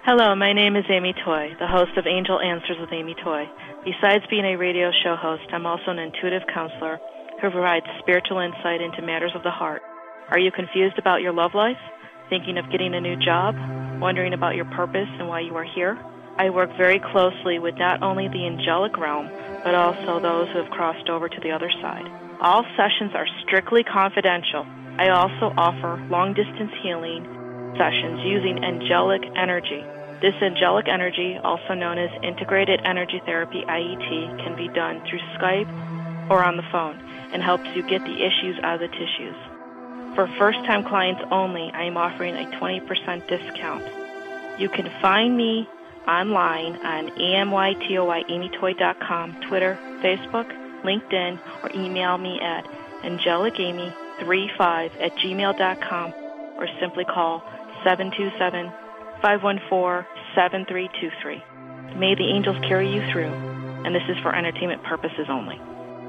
Hello, my name is Amy Toy, the host of Angel Answers with Amy Toy. Besides being a radio show host, I'm also an intuitive counselor who provides spiritual insight into matters of the heart. Are you confused about your love life? Thinking of getting a new job? Wondering about your purpose and why you are here? I work very closely with not only the angelic realm, but also those who have crossed over to the other side. All sessions are strictly confidential. I also offer long-distance healing sessions using angelic energy. This angelic energy, also known as Integrated Energy Therapy, IET, can be done through Skype or on the phone and helps you get the issues out of the tissues. For first-time clients only, I am offering a 20% discount. You can find me online on amytoyamytoy.com, Twitter, Facebook, LinkedIn, or email me at angelicamy35@gmail.com or simply call 727-514-7323. May the angels carry you through, and this is for entertainment purposes only.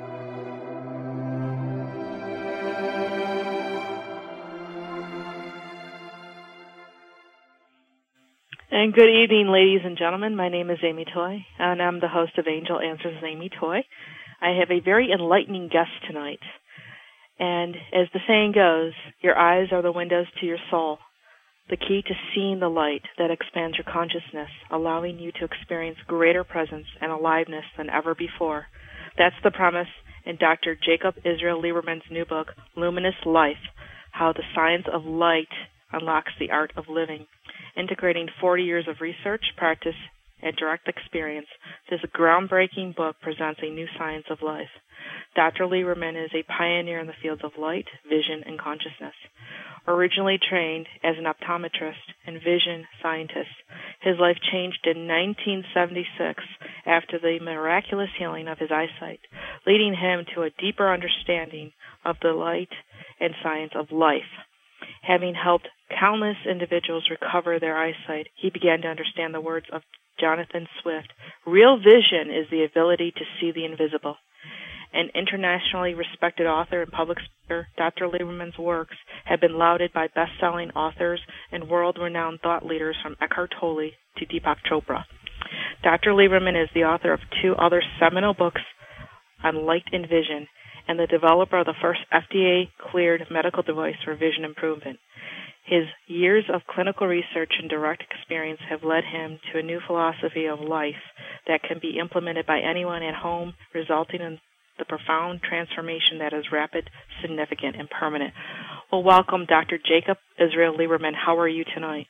And good evening, ladies and gentlemen. My name is Amy Toy, and I'm the host of Angel Answers with Amy Toy. I have a very enlightening guest tonight. And as the saying goes, your eyes are the windows to your soul, the key to seeing the light that expands your consciousness, allowing you to experience greater presence and aliveness than ever before. That's the promise in Dr. Jacob Israel Lieberman's new book, Luminous Life, How the Science of Light Unlocks the Art of Living. Integrating 40 years of research, practice, and direct experience, this groundbreaking book presents a new science of life. Dr. Lieberman is a pioneer in the fields of light, vision, and consciousness. Originally trained as an optometrist and vision scientist, his life changed in 1976 after the miraculous healing of his eyesight, leading him to a deeper understanding of the light and science of life. Having helped countless individuals recover their eyesight, he began to understand the words of Jonathan Swift. Real vision is the ability to see the invisible. An internationally respected author and public speaker, Dr. Lieberman's works have been lauded by best-selling authors and world-renowned thought leaders from Eckhart Tolle to Deepak Chopra. Dr. Lieberman is the author of 2 other seminal books on light and vision, and the developer of the first FDA-cleared medical device for vision improvement. His years of clinical research and direct experience have led him to a new philosophy of life that can be implemented by anyone at home, resulting in the profound transformation that is rapid, significant, and permanent. Well, welcome, Dr. Jacob Israel Lieberman. How are you tonight?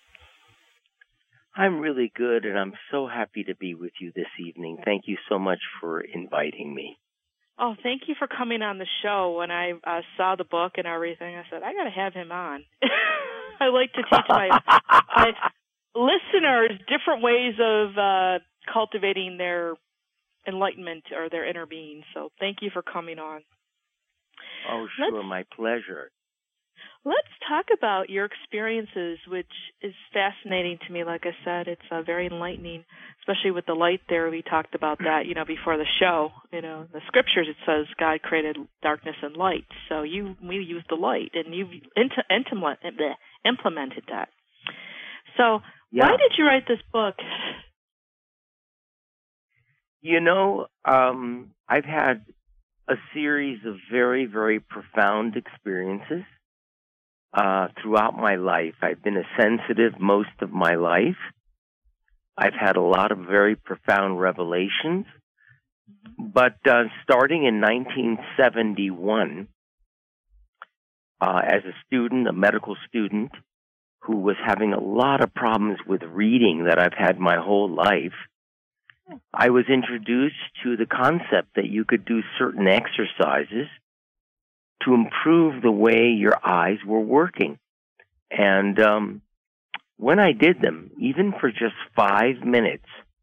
I'm really good, and I'm so happy to be with you this evening. Thank you so much for inviting me. Oh, thank you for coming on the show. When I saw the book and everything, I said, I got to have him on. I like to teach my listeners different ways of cultivating their enlightenment or their inner being. So thank you for coming on. Oh, sure, my pleasure. Let's talk about your experiences, which is fascinating to me. Like I said, it's very enlightening, especially with the light there. We talked about that, before the show. The scriptures, it says God created darkness and light. So we use the light, and you've implemented that. So Why did you write this book? I've had a series of very, very profound experiences throughout my life. I've been a sensitive most of my life. I've had a lot of very profound revelations. But starting in 1971, as a student, a medical student, who was having a lot of problems with reading that I've had my whole life, I was introduced to the concept that you could do certain exercises to improve the way your eyes were working. And when I did them, even for just 5 minutes,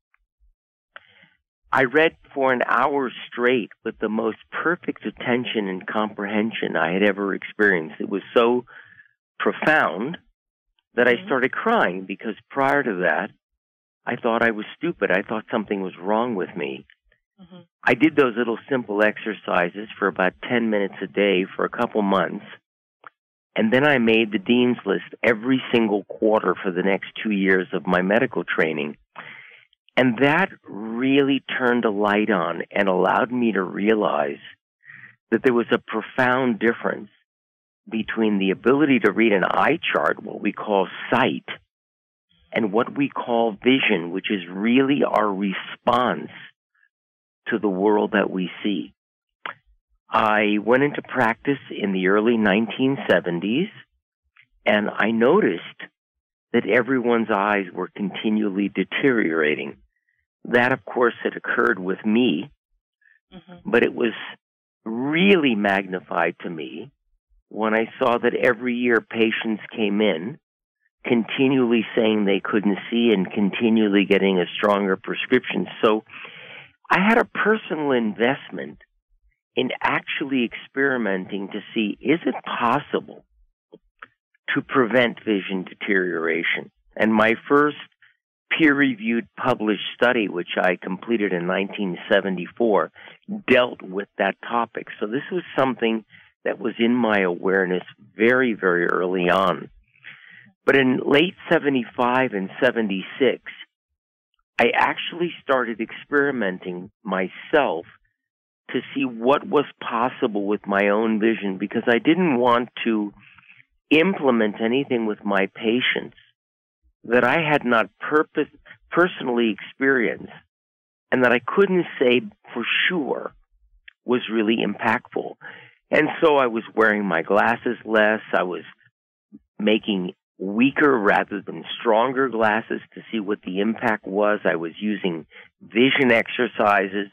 I read for an hour straight with the most perfect attention and comprehension I had ever experienced. It was so profound that I started crying, because prior to that, I thought I was stupid. I thought something was wrong with me. I did those little simple exercises for about 10 minutes a day for a couple months, And then I made the dean's list every single quarter for the next 2 years of my medical training. And that really turned a light on and allowed me to realize that there was a profound difference between the ability to read an eye chart, what we call sight, and what we call vision, which is really our response to the world that we see. I went into practice in the early 1970s, and I noticed that everyone's eyes were continually deteriorating. That, of course, had occurred with me, but it was really magnified to me when I saw that every year patients came in continually saying they couldn't see and continually getting a stronger prescription. So I had a personal investment in actually experimenting to see, is it possible to prevent vision deterioration? And my first peer-reviewed published study, which I completed in 1974, dealt with that topic. So this was something that was in my awareness very, very early on. But in late 75 and 76, I actually started experimenting myself to see what was possible with my own vision, because I didn't want to implement anything with my patients that I had not personally experienced and that I couldn't say for sure was really impactful. And so I was wearing my glasses less. I was making weaker rather than stronger glasses to see what the impact was. I was using vision exercises.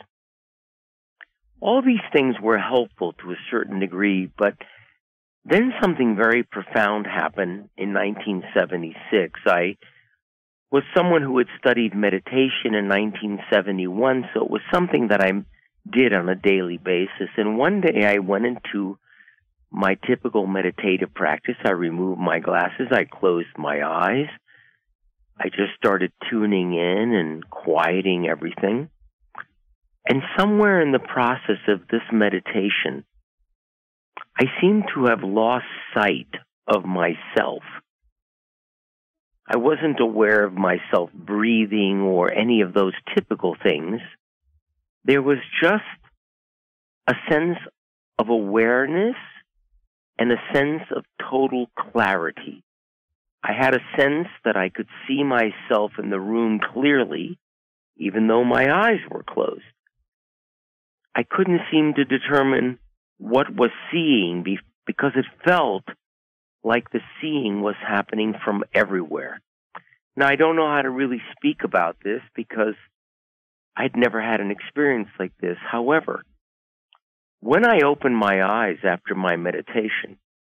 All these things were helpful to a certain degree, but then something very profound happened in 1976. I was someone who had studied meditation in 1971, so it was something that I did on a daily basis. And one day I went into my typical meditative practice. I removed my glasses. I closed my eyes. I just started tuning in and quieting everything. And somewhere in the process of this meditation, I seemed to have lost sight of myself. I wasn't aware of myself breathing or any of those typical things. There was just a sense of awareness and a sense of total clarity. I had a sense that I could see myself in the room clearly, even though my eyes were closed. I couldn't seem to determine what was seeing because it felt like the seeing was happening from everywhere. Now, I don't know how to really speak about this because I'd never had an experience like this. However, when I opened my eyes after my meditation,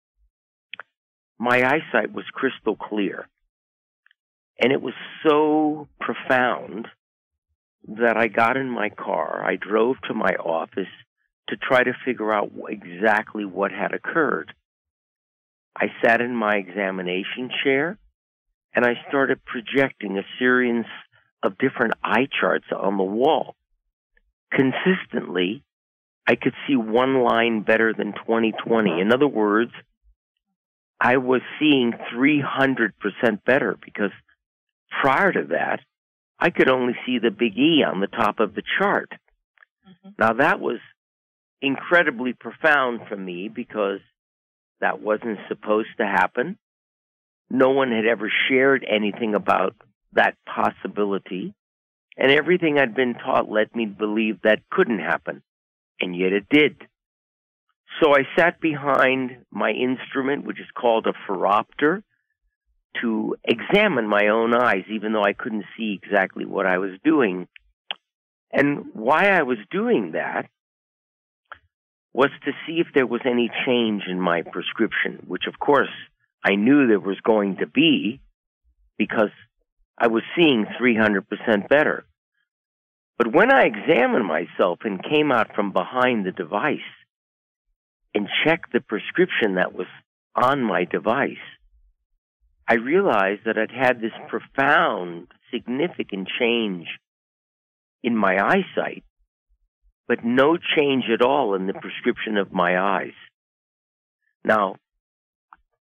my eyesight was crystal clear. And it was so profound that I got in my car, I drove to my office to try to figure out exactly what had occurred. I sat in my examination chair, and I started projecting a series of different eye charts on the wall. Consistently, I could see one line better than 20/20. In other words, I was seeing 300% better, because prior to that, I could only see the big E on the top of the chart. Now, that was incredibly profound for me because that wasn't supposed to happen. No one had ever shared anything about that possibility, and everything I'd been taught led me to believe that couldn't happen, and yet it did. So I sat behind my instrument, which is called a phoropter, to examine my own eyes, even though I couldn't see exactly what I was doing. And why I was doing that was to see if there was any change in my prescription, which, of course, I knew there was going to be because I was seeing 300% better. But when I examined myself and came out from behind the device and checked the prescription that was on my device, I realized that I'd had this profound, significant change in my eyesight, but no change at all in the prescription of my eyes. Now,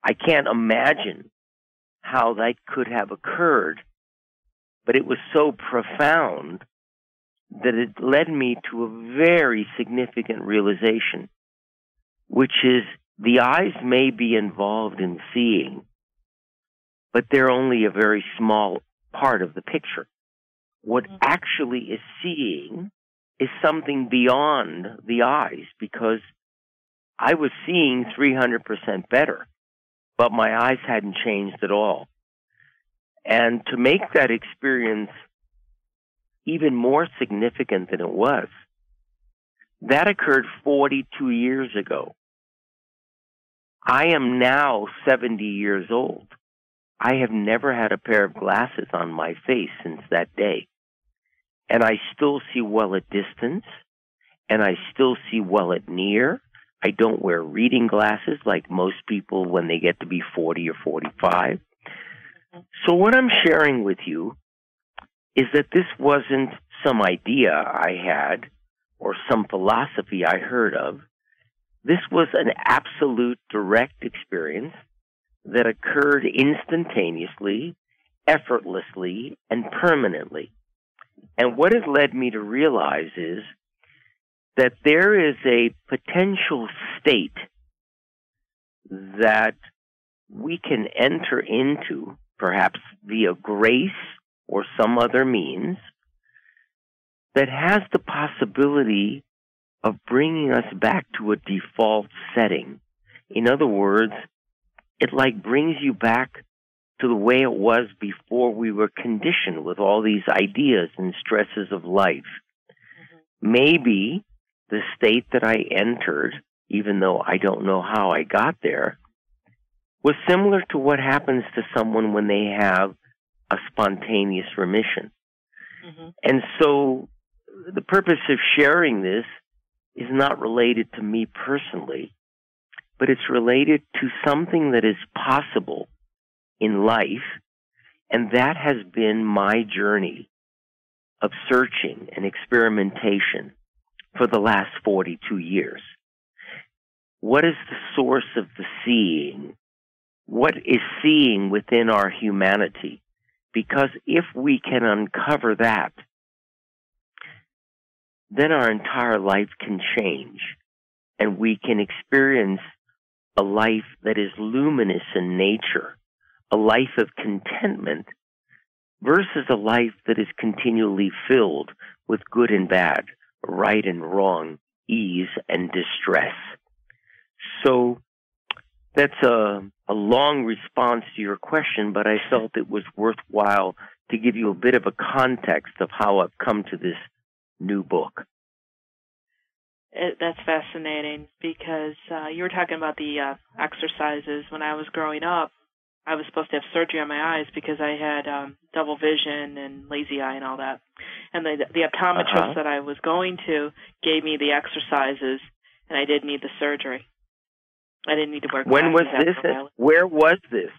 I can't imagine how that could have occurred, but it was so profound that it led me to a very significant realization, which is the eyes may be involved in seeing, but they're only a very small part of the picture. What actually is seeing is something beyond the eyes, because I was seeing 300% better, but my eyes hadn't changed at all. And to make that experience even more significant than it was, that occurred 42 years ago. I am now 70 years old. I have never had a pair of glasses on my face since that day. And I still see well at distance, and I still see well at near. I don't wear reading glasses like most people when they get to be 40 or 45. So what I'm sharing with you is that this wasn't some idea I had or some philosophy I heard of. This was an absolute direct experience that occurred instantaneously, effortlessly, and permanently. And what has led me to realize is that there is a potential state that we can enter into, perhaps via grace or some other means, that has the possibility of bringing us back to a default setting. In other words, it like brings you back to the way it was before we were conditioned with all these ideas and stresses of life. Maybe the state that I entered, even though I don't know how I got there, was similar to what happens to someone when they have a spontaneous remission. And so the purpose of sharing this is not related to me personally, but it's related to something that is possible in life, and that has been my journey of searching and experimentation for the last 42 years. What is the source of the seeing? What is seeing within our humanity? Because if we can uncover that, then our entire life can change, and we can experience a life that is luminous in nature, a life of contentment, versus a life that is continually filled with good and bad, right and wrong, ease and distress. So that's a long response to your question, but I felt it was worthwhile to give you a bit of a context of how I've come to this new book. That's fascinating, because you were talking about the exercises. When I was growing up, I was supposed to have surgery on my eyes because I had double vision and lazy eye and all that. And the optometrist that I was going to gave me the exercises, and I didn't need the surgery. I didn't need to wear glasses. When was this? Where was this?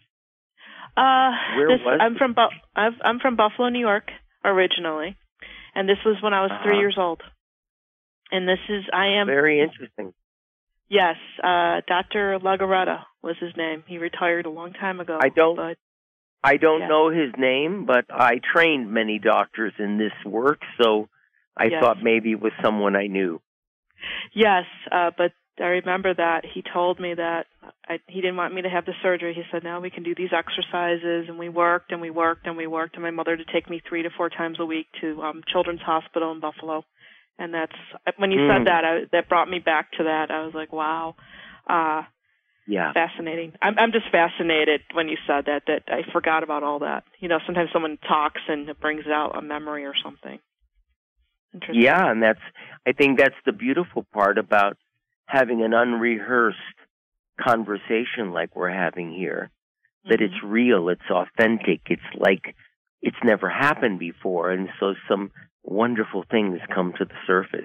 I'm from Buffalo, New York, originally, and this was when I was 3 years old. And I am very interesting. Yes, Dr. Lagaretta was his name. He retired a long time ago. I don't know his name, but I trained many doctors in this work, so I thought maybe it was someone I knew. Yes, but I remember that he told me that he didn't want me to have the surgery. He said, "Now we can do these exercises," and we worked and we worked and we worked. And my mother to take me 3 to 4 times a week to Children's Hospital in Buffalo. And that's when you said that, that brought me back to that. I was like, wow, fascinating. I'm just fascinated when you said that I forgot about all that. You know, sometimes someone talks and it brings out a memory or something. Interesting. Yeah, and I think that's the beautiful part about having an unrehearsed conversation like we're having here, that it's real, it's authentic, it's like it's never happened before, and so some wonderful things come to the surface.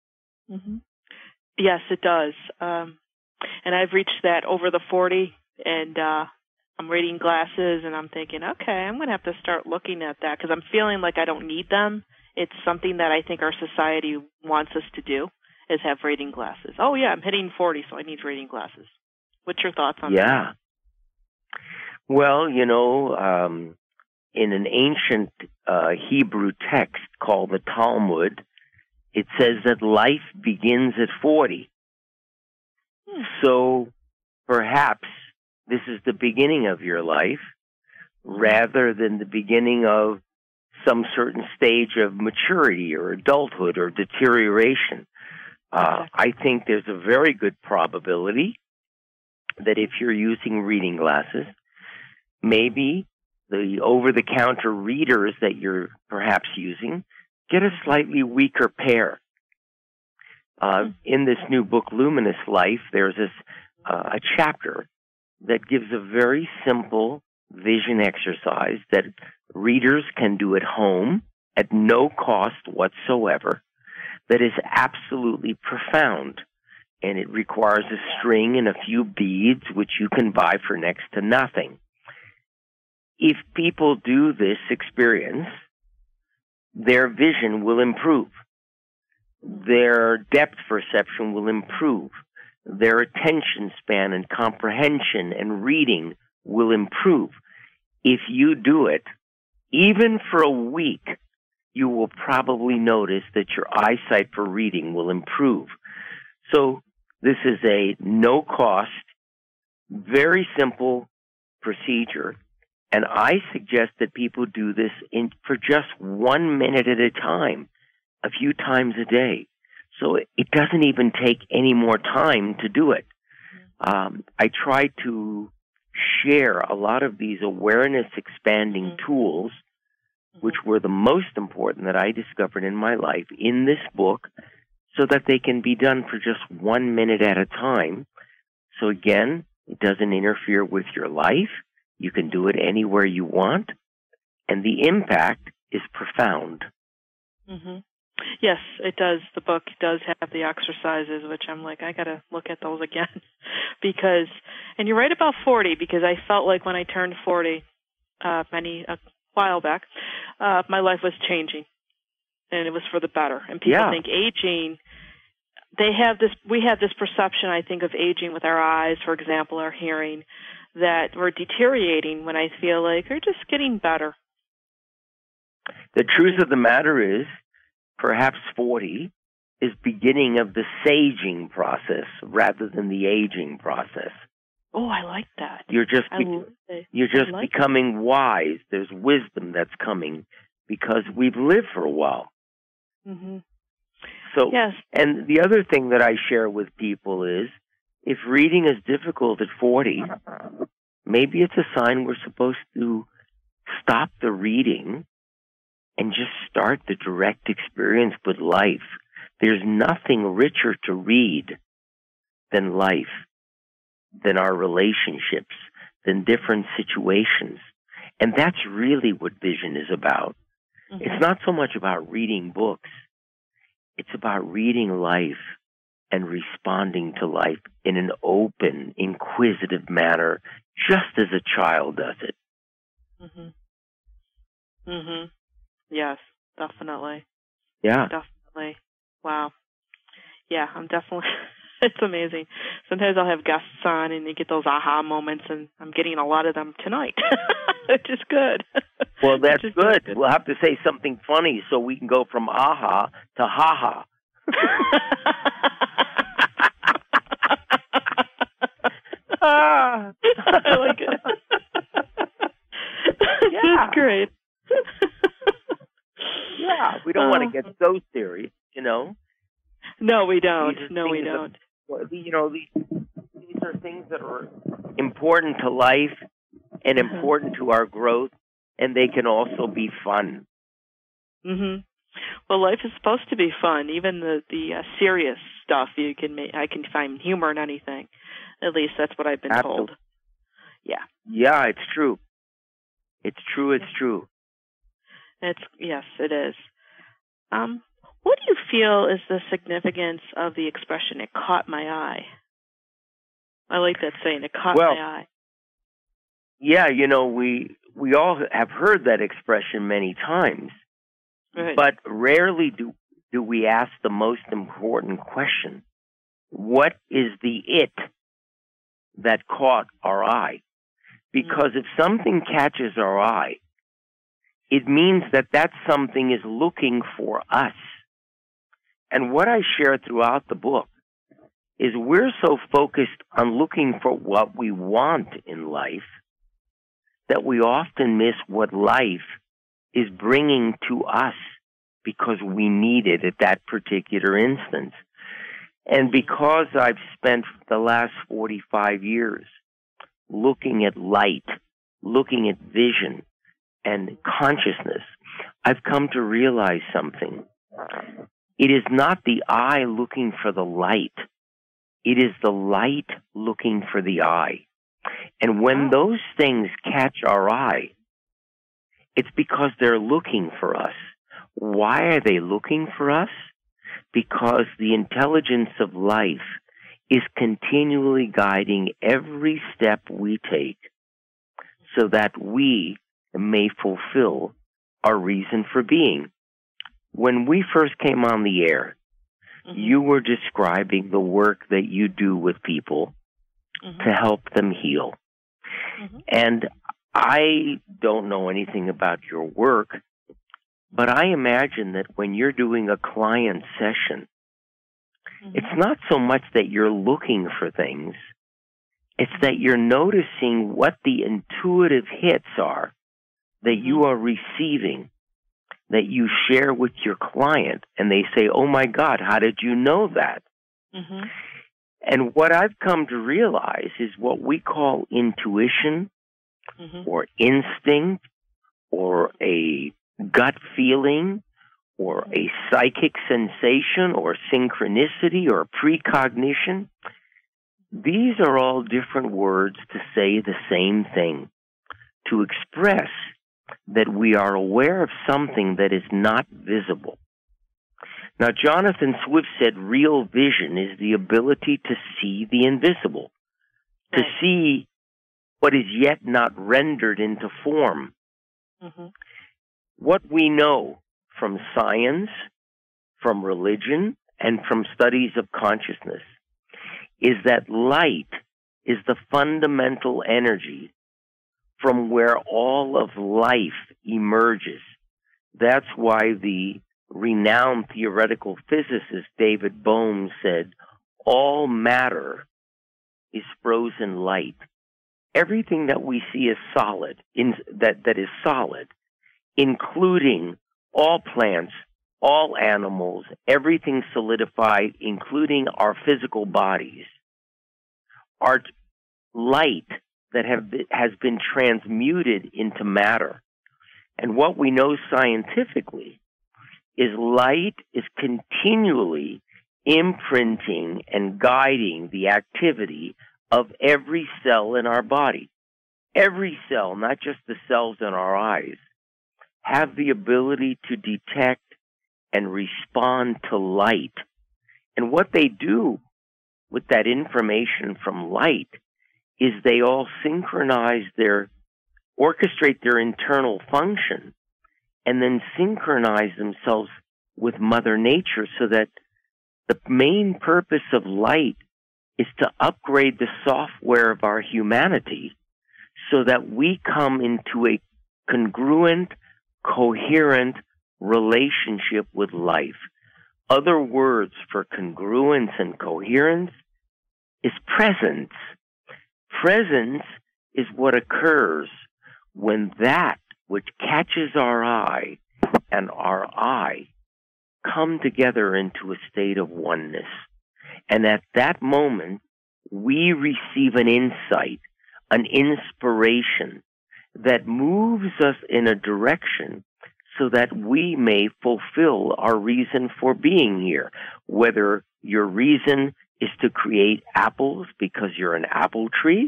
Yes, it does. And I've reached that over the 40, and I'm reading glasses, and I'm thinking, okay, I'm going to have to start looking at that, because I'm feeling like I don't need them. It's something that I think our society wants us to do, is have reading glasses. Oh, yeah, I'm hitting 40, so I need reading glasses. What's your thoughts on that? Well, in an ancient Hebrew text called the Talmud, it says that life begins at 40. So perhaps this is the beginning of your life rather than the beginning of some certain stage of maturity or adulthood or deterioration. I think there's a very good probability that if you're using reading glasses, maybe the over-the-counter readers that you're perhaps using get a slightly weaker pair. In this new book, Luminous Life, there's a chapter that gives a very simple vision exercise that readers can do at home at no cost whatsoever that is absolutely profound. And it requires a string and a few beads, which you can buy for next to nothing. If people do this experience, their vision will improve. Their depth perception will improve. Their attention span and comprehension and reading will improve. If you do it, even for a week, you will probably notice that your eyesight for reading will improve. So this is a no-cost, very simple procedure, and I suggest that people do this for just 1 minute at a time, a few times a day. So it doesn't even take any more time to do it. I try to share a lot of these awareness-expanding tools, which were the most important that I discovered in my life, in this book, so that they can be done for just 1 minute at a time. So again, it doesn't interfere with your life. You can do it anywhere you want, and the impact is profound. Mm-hmm. Yes, it does. The book does have the exercises, which I'm like, I got to look at those again. Because, and you're right about 40, because I felt like when I turned 40 a while back, my life was changing, and it was for the better. And people think aging, we have this perception, I think, of aging with our eyes, for example, our hearing, that we're deteriorating when I feel like we're just getting better. The truth of the matter is, perhaps 40 is beginning of the saging process rather than the aging process. Oh, I like that. You're just becoming wise. There's wisdom that's coming because we've lived for a while. Mm-hmm. So, yes. And the other thing that I share with people is, if reading is difficult at 40, maybe it's a sign we're supposed to stop the reading and just start the direct experience with life. There's nothing richer to read than life, than our relationships, than different situations. And that's really what vision is about. Mm-hmm. It's not so much about reading books. It's about reading life and responding to life in an open, inquisitive manner, just as a child does it. Mm-hmm. Mm-hmm. Yes, definitely. Yeah. Definitely. Wow. Yeah, I'm definitely, it's amazing. Sometimes I'll have guests on and you get those aha moments, and I'm getting a lot of them tonight, which is good. Well, that's good. We'll have to say something funny so we can go from aha to ha-ha. I like it. Yeah. That's great. Yeah, we don't want to get so serious, you know. No, we don't. No, we don't. These are things that are important to life and important to our growth, and they can also be fun. Mm-hmm. Well, life is supposed to be fun. Even the serious stuff, I can find humor in anything. At least that's what I've been told. Yeah. Yeah, it's true. It's true. It's true. Yes, it is. What do you feel is the significance of the expression, "it caught my eye"? I like that saying, "it caught my eye." Yeah, we all have heard that expression many times, right. But rarely do we ask the most important question. What is the it that caught our eye? Because if something catches our eye, it means that that something is looking for us. And what I share throughout the book is we're so focused on looking for what we want in life that we often miss what life is bringing to us because we need it at that particular instance. And because I've spent the last 45 years looking at light, looking at vision and consciousness, I've come to realize something. It is not the eye looking for the light. It is the light looking for the eye. And when those things catch our eye, it's because they're looking for us. Why are they looking for us? Because the intelligence of life is continually guiding every step we take so that we may fulfill our reason for being. When we first came on the air, you were describing the work that you do with people to help them heal. And I don't know anything about your work, but I imagine that when you're doing a client session, it's not so much that you're looking for things, it's that you're noticing what the intuitive hits are that you are receiving, that you share with your client, and they say, oh my God, how did you know that? And what I've come to realize is what we call intuition or instinct or a gut feeling or a psychic sensation or synchronicity or precognition. These are all different words to say the same thing, to express that we are aware of something that is not visible. Now, Jonathan Swift said real vision is the ability to see the invisible, to see what is yet not rendered into form. What we know from science, from religion, and from studies of consciousness is that light is the fundamental energy from where all of life emerges. That's why the renowned theoretical physicist David Bohm said, all matter is frozen light. Everything that we see is solid, that is solid, including all plants, all animals, everything solidified, including our physical bodies, are light that has been transmuted into matter. And what we know scientifically is light is continually imprinting and guiding the activity of every cell in our body. Every cell, not just the cells in our eyes, have the ability to detect and respond to light. And what they do with that information from light is they all orchestrate their internal function and then synchronize themselves with Mother Nature so that the main purpose of light is to upgrade the software of our humanity so that we come into a congruent, coherent relationship with life. Other words for congruence and coherence is presence. Presence is what occurs when that which catches our eye and our eye come together into a state of oneness. And at that moment, we receive an insight, an inspiration that moves us in a direction so that we may fulfill our reason for being here. Whether your reason is to create apples because you're an apple tree,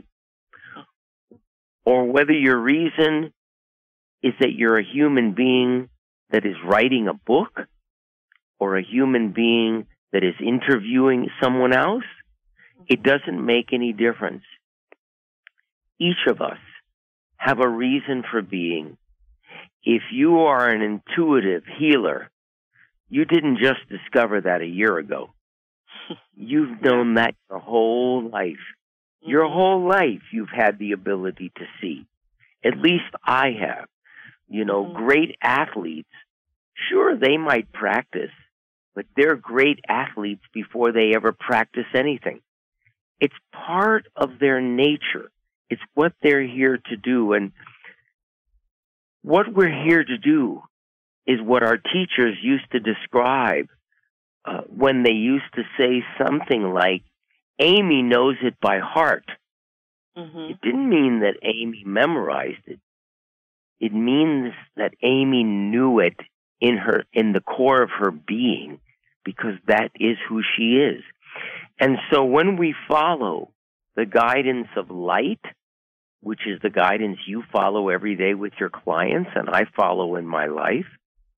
or whether your reason is that you're a human being that is writing a book, or a human being that is interviewing someone else, it doesn't make any difference. Each of us have a reason for being. If you are an intuitive healer, you didn't just discover that a year ago. You've known that your whole life. Your whole life you've had the ability to see. At least I have. You know, great athletes, sure, they might practice, but they're great athletes before they ever practice anything. It's part of their nature. It's what they're here to do. And what we're here to do is what our teachers used to describe when they used to say something like, Amy knows it by heart. It didn't mean that Amy memorized it. It means that Amy knew it in the core of her being, because that is who she is. And so when we follow the guidance of light, which is the guidance you follow every day with your clients and I follow in my life,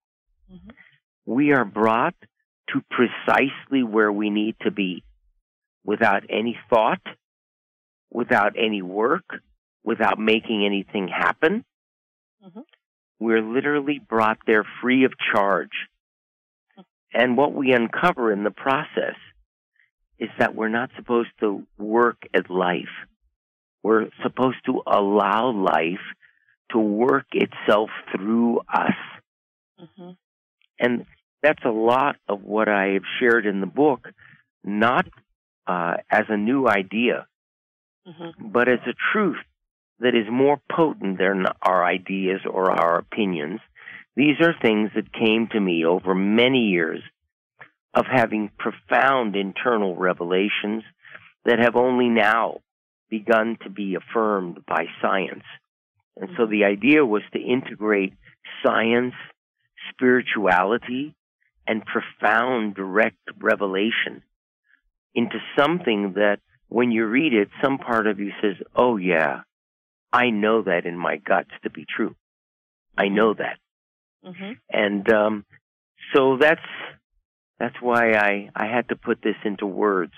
we are brought to precisely where we need to be, without any thought, without any work, without making anything happen. We're literally brought there free of charge. And what we uncover in the process is that we're not supposed to work at life. We're supposed to allow life to work itself through us. And that's a lot of what I have shared in the book, not as a new idea, but as a truth that is more potent than our ideas or our opinions. These are things that came to me over many years of having profound internal revelations that have only now begun to be affirmed by science. And so the idea was to integrate science, spirituality, and profound direct revelation into something that when you read it, some part of you says, oh yeah, I know that in my guts to be true. I know that. And so that's why I had to put this into words.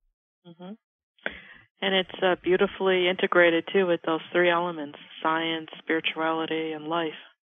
And it's beautifully integrated, too, with those three elements, science, spirituality, and life.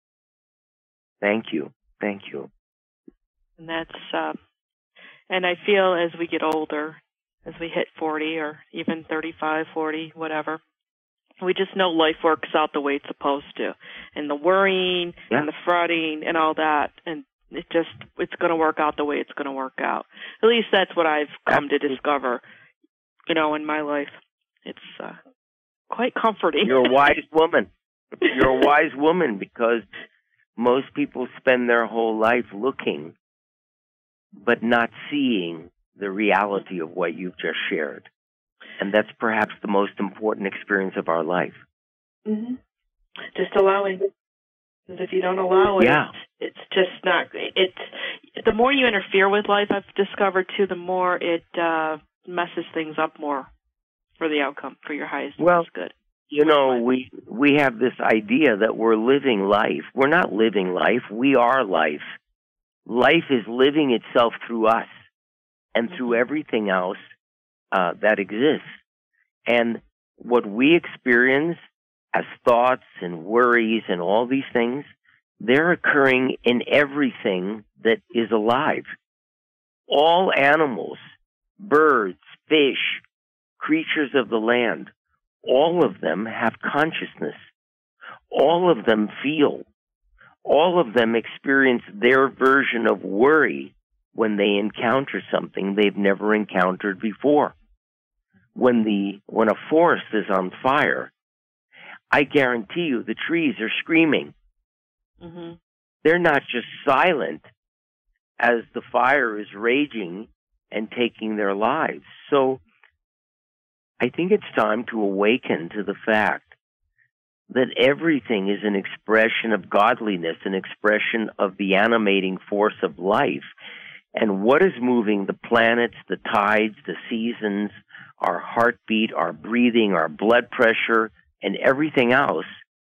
Thank you. Thank you. And that's, and I feel as we get older, as we hit 40 or even 35, 40, whatever, we just know life works out the way it's supposed to. And the worrying and the fretting and all that, and it's going to work out the way it's going to work out. At least that's what I've come to discover, you know, in my life. It's quite comforting. You're a wise woman. You're a wise woman, because most people spend their whole life looking, but not seeing the reality of what you've just shared. And that's perhaps the most important experience of our life. Just allowing. Because if you don't allow it, it's just not. It's the more you interfere with life, I've discovered too, the more it messes things up more for the outcome, for your highest good. You know, we have this idea that we're living life. We're not living life. We are life. Life is living itself through us and through everything else that exists. And what we experience as thoughts and worries and all these things, they're occurring in everything that is alive. All animals, birds, fish, creatures of the land, all of them have consciousness. All of them feel. All of them experience their version of worry when they encounter something they've never encountered before. When a forest is on fire, I guarantee you the trees are screaming. They're not just silent as the fire is raging and taking their lives. So I think it's time to awaken to the fact that everything is an expression of godliness, an expression of the animating force of life. And what is moving the planets, the tides, the seasons, our heartbeat, our breathing, our blood pressure, and everything else,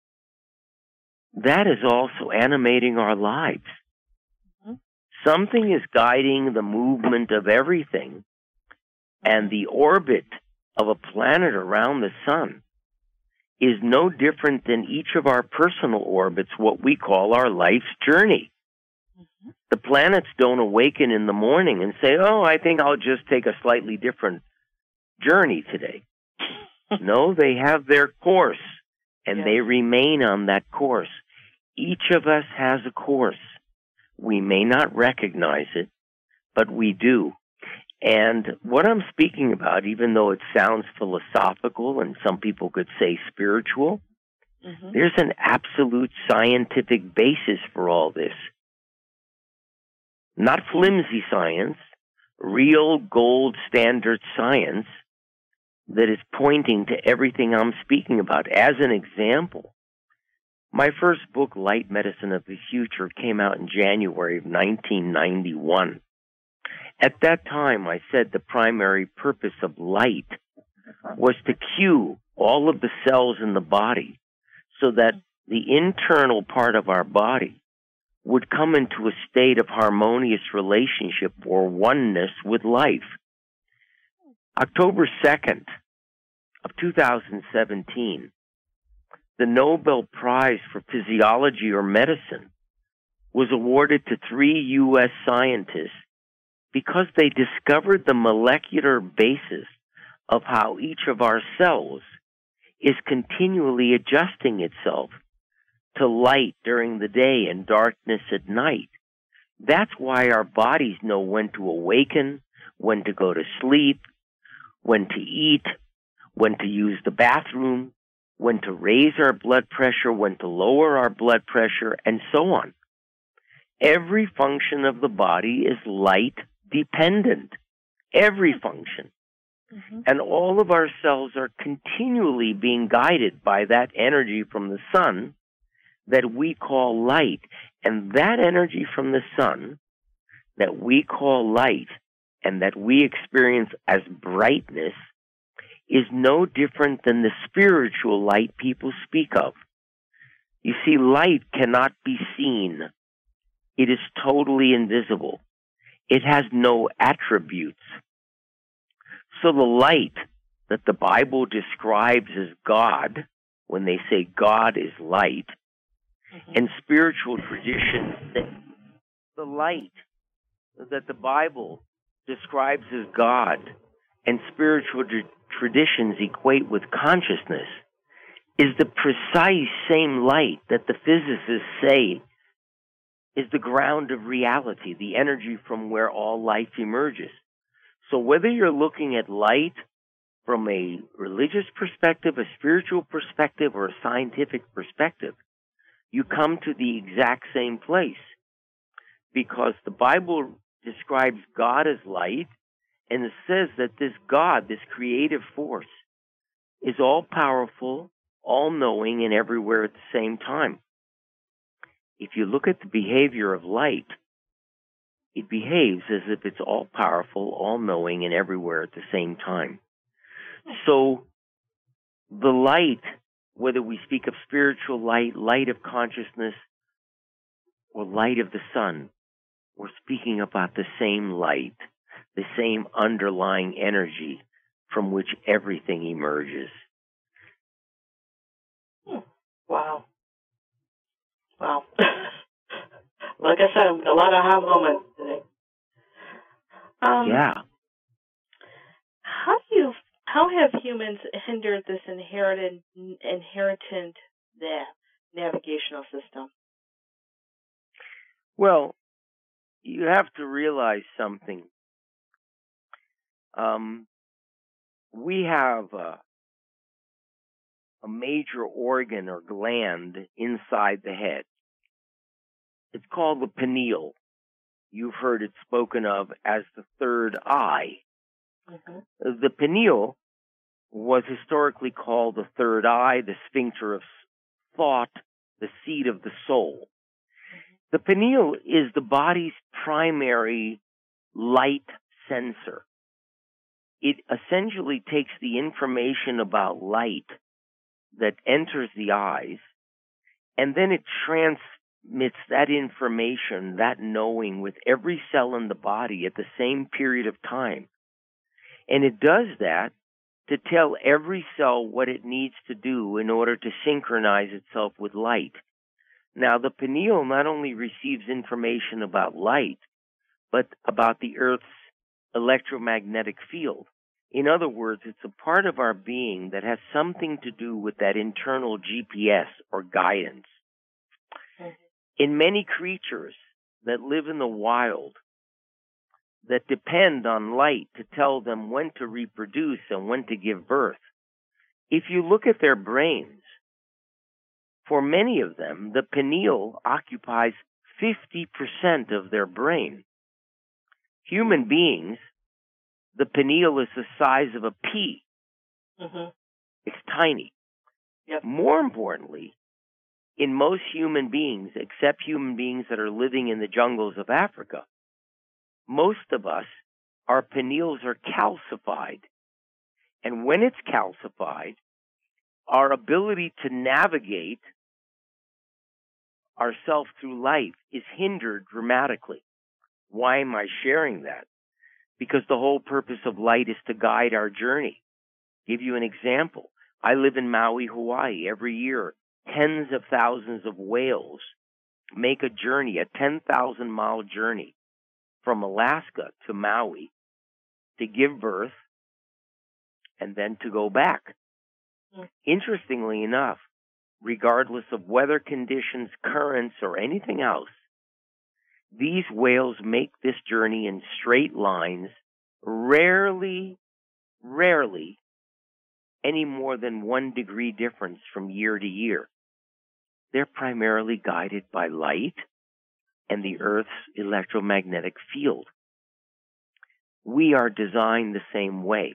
that is also animating our lives. Something is guiding the movement of everything, and the orbit of a planet around the sun is no different than each of our personal orbits, what we call our life's journey. The planets don't awaken in the morning and say, oh, I think I'll just take a slightly different journey today. No, they have their course, and Yes. they remain on that course. Each of us has a course. We may not recognize it, but we do. And what I'm speaking about, even though it sounds philosophical and some people could say spiritual, there's an absolute scientific basis for all this. Not flimsy science, real gold standard science that is pointing to everything I'm speaking about. As an example, my first book, Light Medicine of the Future, came out in January of 1991. At that time, I said the primary purpose of light was to cue all of the cells in the body so that the internal part of our body would come into a state of harmonious relationship or oneness with life. October 2nd of 2017, the Nobel Prize for Physiology or Medicine was awarded to 3 U.S. scientists because they discovered the molecular basis of how each of our cells is continually adjusting itself to light during the day and darkness at night. That's why our bodies know when to awaken, when to go to sleep, when to eat, when to use the bathroom, when to raise our blood pressure, when to lower our blood pressure, and so on. Every function of the body is light dependent. Every function. And all of our cells are continually being guided by that energy from the sun that we call light. And that energy from the sun that we call light and that we experience as brightness is no different than the spiritual light people speak of. You see, light cannot be seen. It is totally invisible. It has no attributes. So the light that the Bible describes as God, when they say God is light, and spiritual traditions, the light that the Bible describes as God and spiritual traditions equate with consciousness is the precise same light that the physicists say is the ground of reality, the energy from where all life emerges. So whether you're looking at light from a religious perspective, a spiritual perspective, or a scientific perspective, you come to the exact same place. Because the Bible describes God as light, and it says that this God, this creative force, is all-powerful, all-knowing, and everywhere at the same time. If you look at the behavior of light, it behaves as if it's all-powerful, all-knowing, and everywhere at the same time. So the light, whether we speak of spiritual light, light of consciousness, or light of the sun, we're speaking about the same light, the same underlying energy from which everything emerges. Wow. Wow. Like I said, a lot of aha moments today. Yeah. How have humans hindered this inherited navigational system? Well, you have to realize something. We have a major organ or gland inside the head. It's called the pineal. You've heard it spoken of as the third eye. The pineal was historically called the third eye, the sphincter of thought, the seat of the soul. The pineal is the body's primary light sensor. It essentially takes the information about light that enters the eyes, and then it transmits that information, that knowing, with every cell in the body at the same period of time. And it does that to tell every cell what it needs to do in order to synchronize itself with light. Now, the pineal not only receives information about light, but about the Earth's electromagnetic field. In other words, it's a part of our being that has something to do with that internal GPS or guidance. In many creatures that live in the wild, that depend on light to tell them when to reproduce and when to give birth, if you look at their brains, for many of them, the pineal occupies 50% of their brain. Human beings, the pineal is the size of a pea. It's tiny. Yep. More importantly, in most human beings, except human beings that are living in the jungles of Africa, most of us, our pineals are calcified. And when it's calcified, our ability to navigate ourselves through life is hindered dramatically. Why am I sharing that? Because the whole purpose of light is to guide our journey. Give you an example. I live in Maui, Hawaii. Every year, tens of thousands of whales make a journey, a 10,000-mile journey from Alaska to Maui to give birth and then to go back. Interestingly enough, regardless of weather conditions, currents, or anything else, these whales make this journey in straight lines, rarely any more than 1 degree difference from year to year. They're primarily guided by light and the Earth's electromagnetic field. We are designed the same way.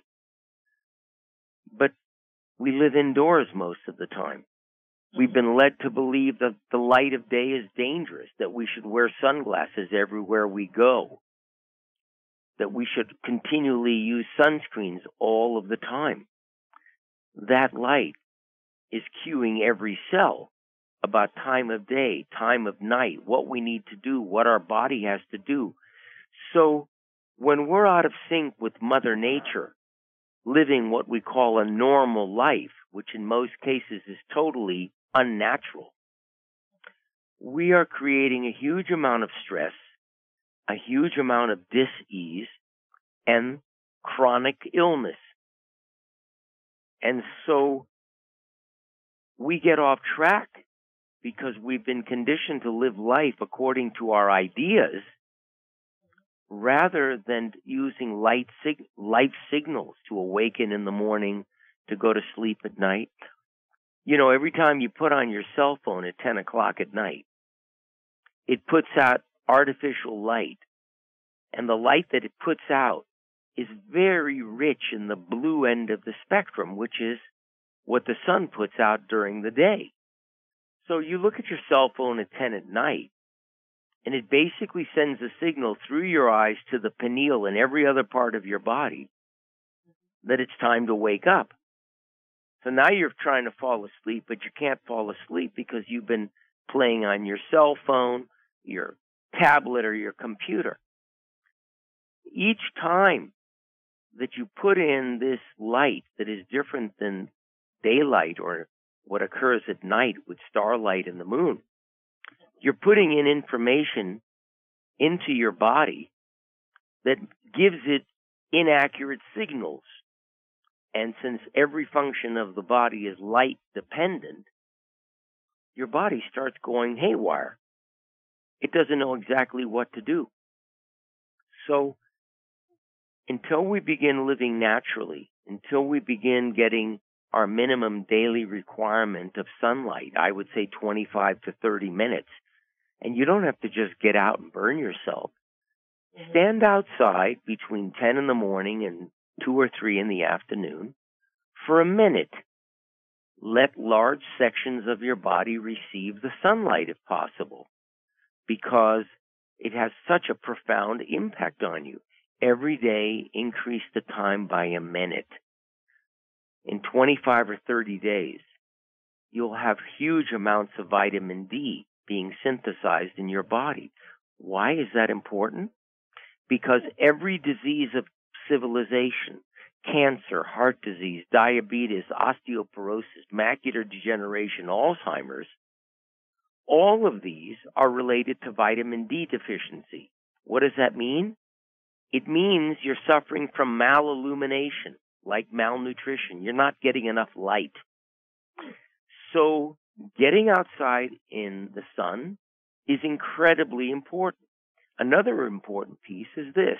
But we live indoors most of the time. We've been led to believe that the light of day is dangerous, that we should wear sunglasses everywhere we go, that we should continually use sunscreens all of the time. That light is cueing every cell about time of day, time of night, what we need to do, what our body has to do. So when we're out of sync with Mother Nature, living what we call a normal life, which in most cases is totally unnatural, we are creating a huge amount of stress, a huge amount of dis-ease, and chronic illness. And so we get off track because we've been conditioned to live life according to our ideas rather than using life signals to awaken in the morning, to go to sleep at night. You know, every time you put on your cell phone at 10 o'clock at night, it puts out artificial light. And the light that it puts out is very rich in the blue end of the spectrum, which is what the sun puts out during the day. So you look at your cell phone at 10 at night, and it basically sends a signal through your eyes to the pineal and every other part of your body that it's time to wake up. So now you're trying to fall asleep, but you can't fall asleep because you've been playing on your cell phone, your tablet, or your computer. Each time that you put in this light that is different than daylight or what occurs at night with starlight and the moon, you're putting in information into your body that gives it inaccurate signals. And since every function of the body is light dependent, your body starts going haywire. It doesn't know exactly what to do. So until we begin living naturally, until we begin getting our minimum daily requirement of sunlight, I would say 25 to 30 minutes, and you don't have to just get out and burn yourself. Stand outside between 10 in the morning and 2 or 3 in the afternoon for a minute. Let large sections of your body receive the sunlight if possible, because it has such a profound impact on you. Every day, increase the time by a minute. In 25 or 30 days, you'll have huge amounts of vitamin D being synthesized in your body. Why is that important? Because every disease of civilization, cancer, heart disease, diabetes, osteoporosis, macular degeneration, Alzheimer's, all of these are related to vitamin D deficiency. What does that mean? It means you're suffering from malillumination. like malnutrition. You're not getting enough light. So getting outside in the sun is incredibly important. Another important piece is this.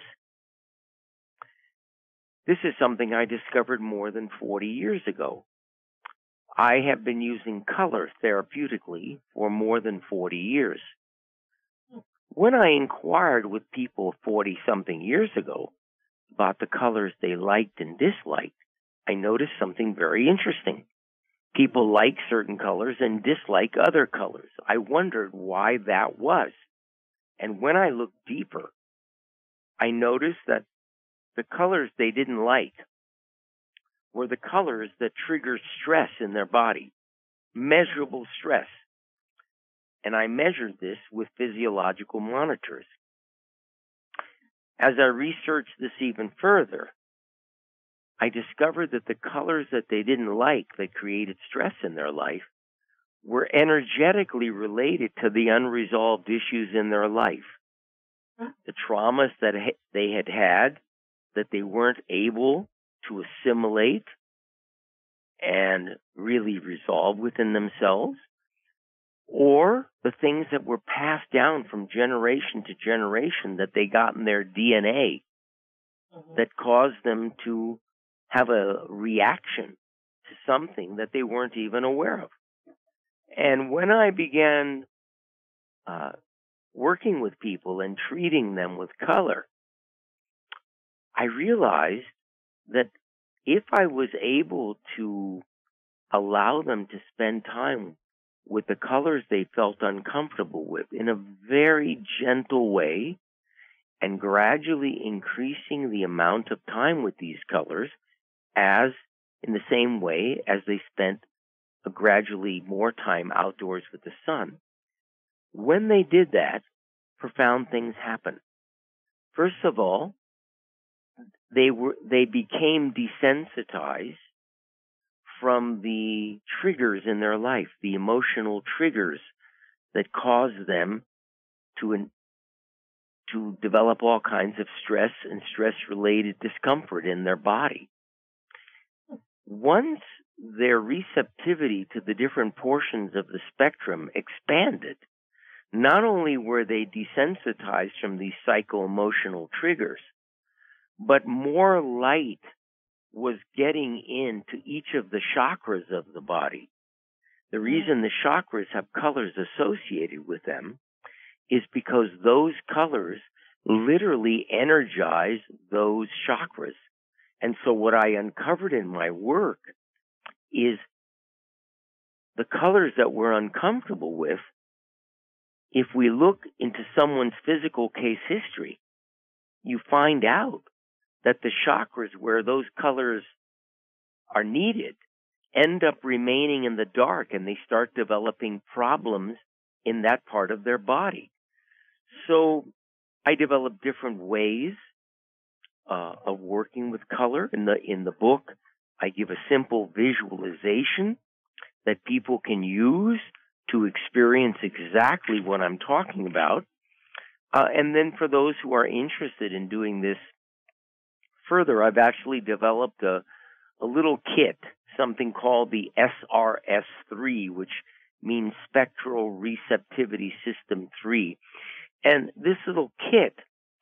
This is something I discovered more than 40 years ago. I have been using color therapeutically for more than 40 years. When I inquired with people 40-something years ago about the colors they liked and disliked, I noticed something very interesting. People like certain colors and dislike other colors. I wondered why that was. And when I looked deeper, I noticed that the colors they didn't like were the colors that trigger stress in their body, measurable stress. And I measured this with physiological monitors. As I researched this even further, I discovered that the colors that they didn't like that created stress in their life were energetically related to the unresolved issues in their life. The traumas that they had had that they weren't able to assimilate and really resolve within themselves, or the things that were passed down from generation to generation that they got in their DNA that caused them to have a reaction to something that they weren't even aware of. And when I began working with people and treating them with color, I realized that if I was able to allow them to spend time with the colors they felt uncomfortable with in a very gentle way and gradually increasing the amount of time with these colors as in the same way as they spent gradually more time outdoors with the sun. When they did that, profound things happened. First of all, they became desensitized from the triggers in their life, the emotional triggers that cause them to develop all kinds of stress and stress-related discomfort in their body. Once their receptivity to the different portions of the spectrum expanded, not only were they desensitized from these psycho-emotional triggers, but more light was getting into each of the chakras of the body. The reason the chakras have colors associated with them is because those colors literally energize those chakras. And so what I uncovered in my work is the colors that we're uncomfortable with. If we look into someone's physical case history, you find out that the chakras where those colors are needed end up remaining in the dark, and they start developing problems in that part of their body. So I developed different ways of working with color. In the book, I give a simple visualization that people can use to experience exactly what I'm talking about. And then for those who are interested in doing this further, I've actually developed a little kit, something called the SRS3, which means Spectral Receptivity System 3. And this little kit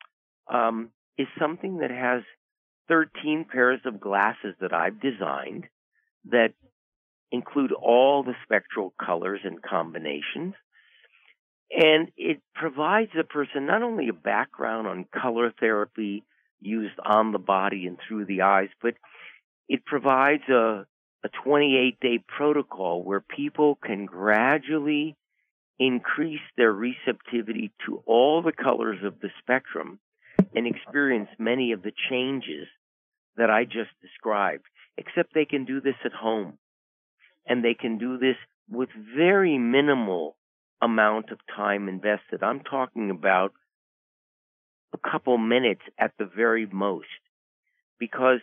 is something that has 13 pairs of glasses that I've designed that include all the spectral colors and combinations. And it provides a person not only a background on color therapy used on the body and through the eyes, but it provides a 28-day protocol where people can gradually increase their receptivity to all the colors of the spectrum and experience many of the changes that I just described, except they can do this at home. And they can do this with very minimal amount of time invested. I'm talking about a couple minutes at the very most, because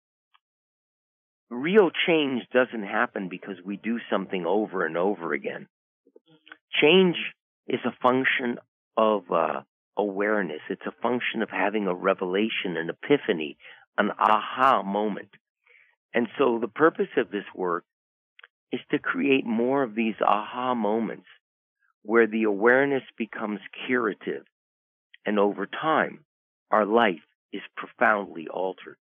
real change doesn't happen because we do something over and over again. Change is a function of awareness. It's a function of having a revelation, an epiphany, an aha moment. And so the purpose of this work is to create more of these aha moments where the awareness becomes curative, and over time, our life is profoundly altered.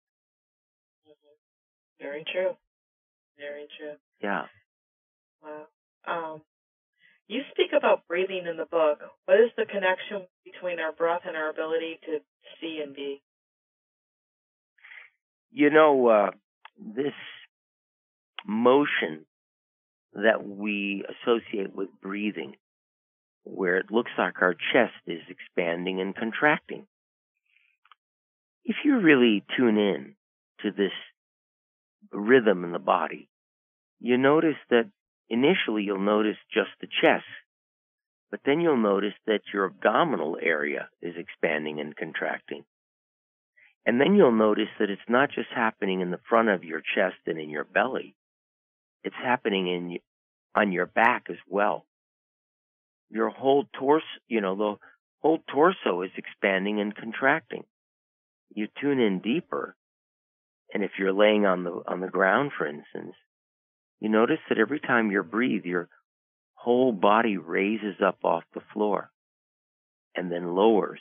Very true. Very true. Yeah. Wow. You speak about breathing in the book. What is the connection between our breath and our ability to see and be? You know, this motion that we associate with breathing, where it looks like our chest is expanding and contracting. If you really tune in to this rhythm in the body, you notice that initially you'll notice just the chest, but then you'll notice that your abdominal area is expanding and contracting. And then you'll notice that it's not just happening in the front of your chest and in your belly. It's happening on your back as well. Your whole torso, the whole torso is expanding and contracting. You tune in deeper, and if you're laying on the ground, for instance, you notice that every time you breathe, your whole body raises up off the floor and then lowers.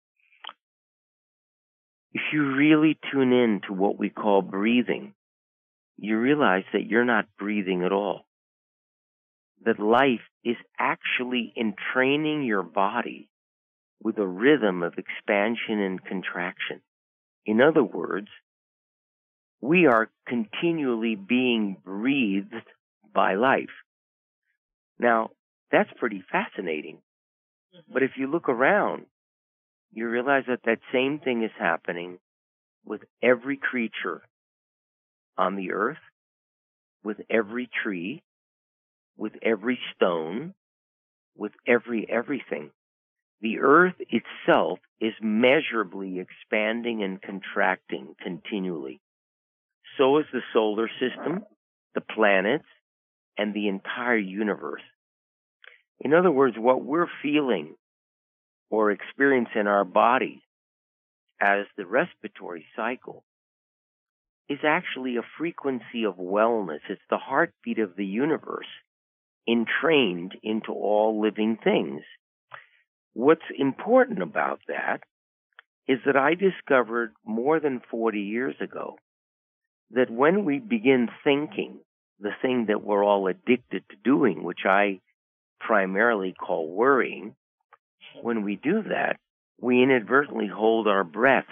If you really tune in to what we call breathing, you realize that you're not breathing at all. That life is actually entraining your body with a rhythm of expansion and contraction. In other words, we are continually being breathed by life. Now, that's pretty fascinating. But if you look around, you realize that that same thing is happening with every creature on the earth, with every tree, with every stone, with everything. The earth itself is measurably expanding and contracting continually. So is the solar system, the planets, and the entire universe. In other words, what we're feeling or experience in our body as the respiratory cycle is actually a frequency of wellness. It's the heartbeat of the universe entrained into all living things. What's important about that is that I discovered more than 40 years ago that when we begin thinking the thing that we're all addicted to doing, which I primarily call worrying, when we do that, we inadvertently hold our breath.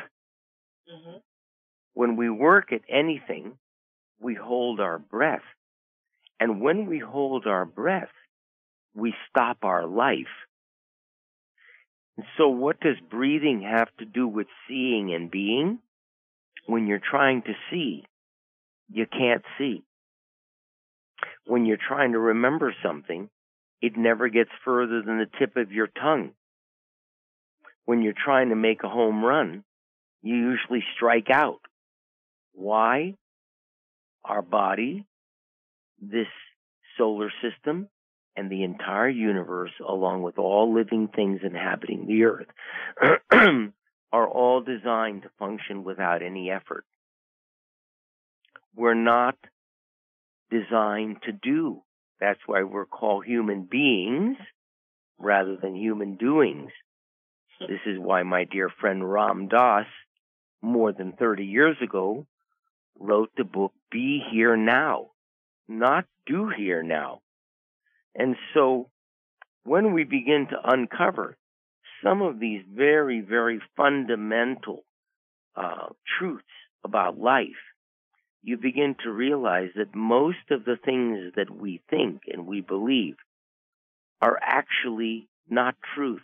When we work at anything, we hold our breath. And when we hold our breath, we stop our life. And so what does breathing have to do with seeing and being? When you're trying to see, you can't see. When you're trying to remember something, it never gets further than the tip of your tongue. When you're trying to make a home run, you usually strike out. Why? Our body, this solar system, and the entire universe, along with all living things inhabiting the earth, are all designed to function without any effort. We're not designed to do. That's why we're called human beings rather than human doings. This is why my dear friend Ram Dass, more than 30 years ago, wrote the book Be Here Now, not Do Here Now. And so when we begin to uncover some of these very, very fundamental truths about life, you begin to realize that most of the things that we think and we believe are actually not truth.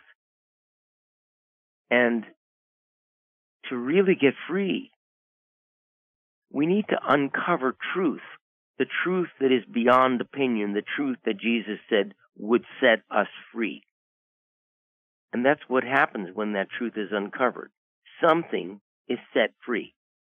And to really get free, we need to uncover truth, the truth that is beyond opinion, the truth that Jesus said would set us free. And that's what happens when that truth is uncovered. Something is set free.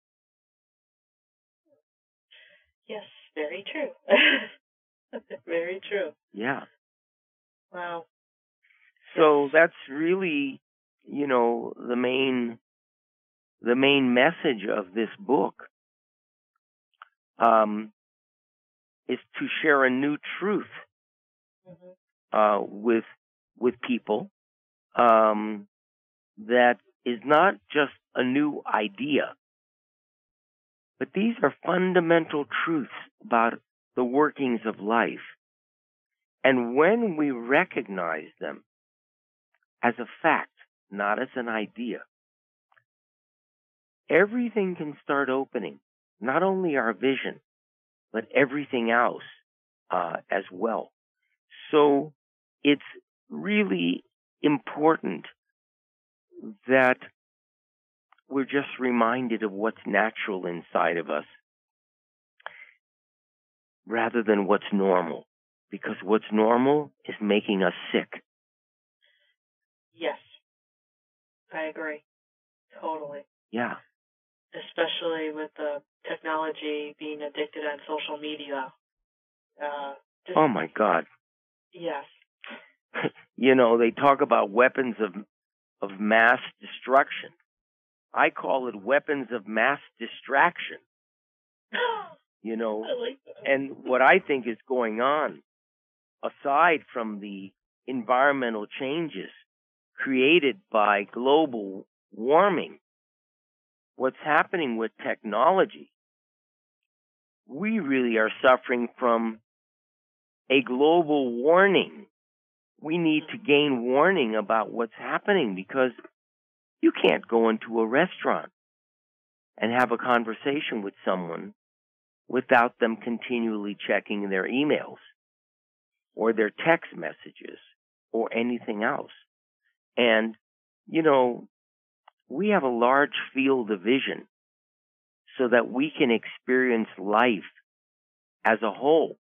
Yes, very true. Very true. Yeah. Wow. So that's really, the main message of this book. is to share a new truth with people that is not just a new idea, but these are fundamental truths about the workings of life. And when we recognize them as a fact, not as an idea, everything can start opening, not only our vision, but everything else as well. So it's really important that we're just reminded of what's natural inside of us rather than what's normal, because what's normal is making us sick. Yes, I agree. Totally. Yeah. Especially with the technology, being addicted on social media. Oh my God. Yes. They talk about weapons of mass destruction. I call it weapons of mass distraction. I like that. And what I think is going on, aside from the environmental changes created by global warming, what's happening with technology, we really are suffering from a global warning. We need to gain warning about what's happening, because you can't go into a restaurant and have a conversation with someone without them continually checking their emails or their text messages or anything else. And, we have a large field of vision so that we can experience life as a whole.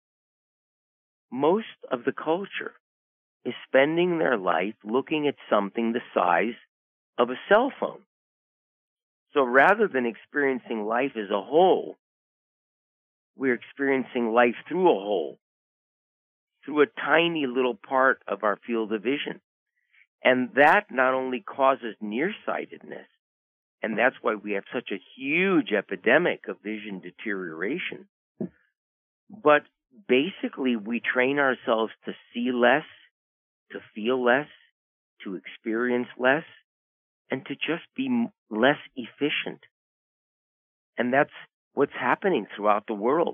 Most of the culture is spending their life looking at something the size of a cell phone. So rather than experiencing life as a whole, we're experiencing life through a hole, through a tiny little part of our field of vision. And that not only causes nearsightedness, and that's why we have such a huge epidemic of vision deterioration, but basically we train ourselves to see less, to feel less, to experience less, and to just be less efficient. And that's what's happening throughout the world.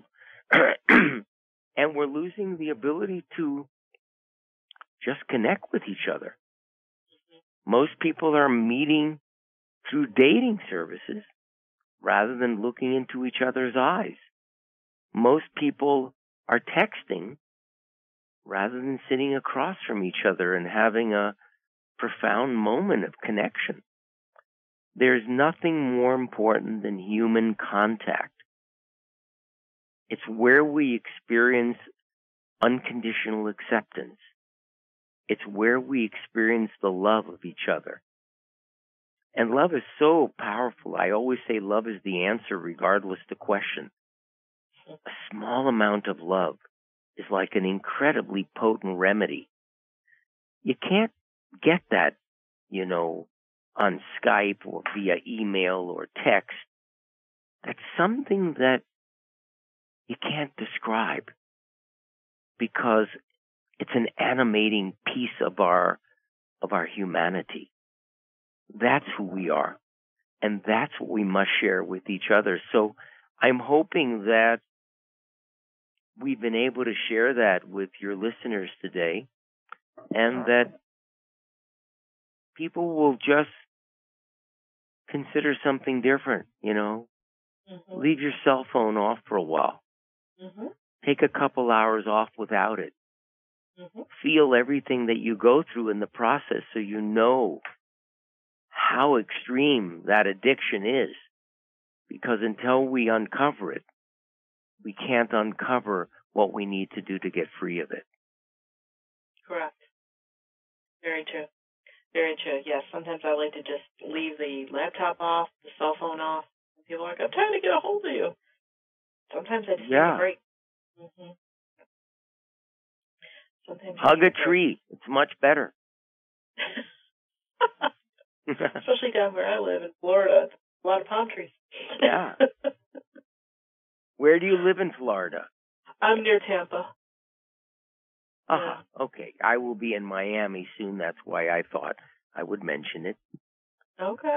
And we're losing the ability to just connect with each other. Most people are meeting through dating services rather than looking into each other's eyes. Most people are texting rather than sitting across from each other and having a profound moment of connection. There's nothing more important than human contact. It's where we experience unconditional acceptance. It's where we experience the love of each other. And love is so powerful. I always say love is the answer regardless the question. A small amount of love is like an incredibly potent remedy. You can't get that, on Skype or via email or text. That's something that you can't describe because it's an animating piece of our humanity. That's who we are, and that's what we must share with each other. So I'm hoping that we've been able to share that with your listeners today, and that people will just consider something different, Leave your cell phone off for a while. Take a couple hours off without it. Feel everything that you go through in the process so you know how extreme that addiction is. Because until we uncover it, we can't uncover what we need to do to get free of it. Correct. Very true. Very true. Yes, sometimes I like to just leave the laptop off, the cell phone off. People are like, I'm trying to get a hold of you. Sometimes I just need a break. Sometimes hug a tree. It's much better. Especially down where I live in Florida. A lot of palm trees. Yeah. Where do you live in Florida? I'm near Tampa. Okay. I will be in Miami soon. That's why I thought I would mention it. Okay.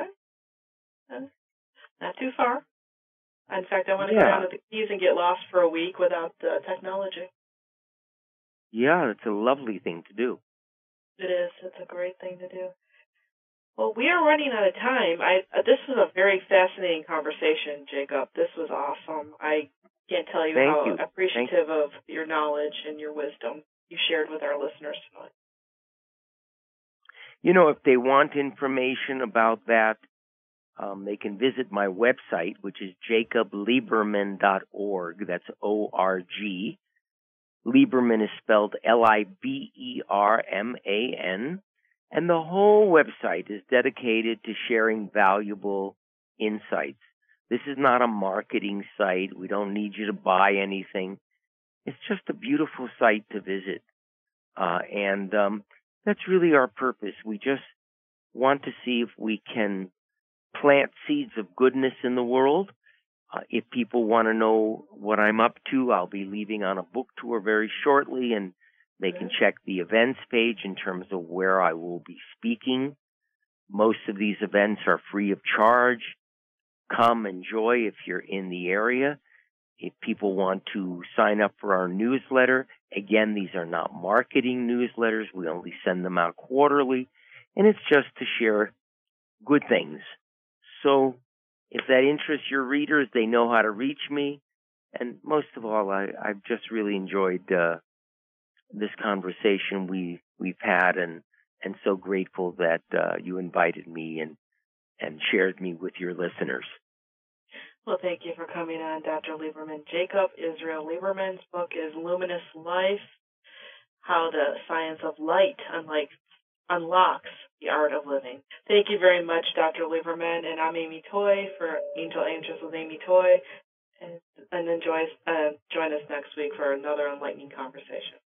Not too far. In fact, I want to go down to the Keys and get lost for a week without technology. Yeah, it's a lovely thing to do. It is. It's a great thing to do. Well, we are running out of time. This was a very fascinating conversation, Jacob. This was awesome. I can't tell you how appreciative of your knowledge and your wisdom you shared with our listeners tonight. You know, if they want information about that, they can visit my website, which is jacoblieberman.org. That's O-R-G. Lieberman is spelled L-I-B-E-R-M-A-N. And the whole website is dedicated to sharing valuable insights. This is not a marketing site. We don't need you to buy anything. It's just a beautiful site to visit. And that's really our purpose. We just want to see if we can plant seeds of goodness in the world. If people want to know what I'm up to, I'll be leaving on a book tour very shortly, and they can check the events page in terms of where I will be speaking. Most of these events are free of charge. Come, enjoy if you're in the area. If people want to sign up for our newsletter, again, these are not marketing newsletters. We only send them out quarterly, and it's just to share good things. So if that interests your readers, they know how to reach me. And most of all, I've just really enjoyed this conversation we've had, and so grateful that you invited me and shared me with your listeners. Well, thank you for coming on, Dr. Lieberman. Jacob Israel Lieberman's book is Luminous Life, How the Science of Light Unlocks the Art of Living. Thank you very much, Dr. Lieberman, and I'm Amy Toy for Angel Answers with Amy Toy, and join us next week for another enlightening conversation.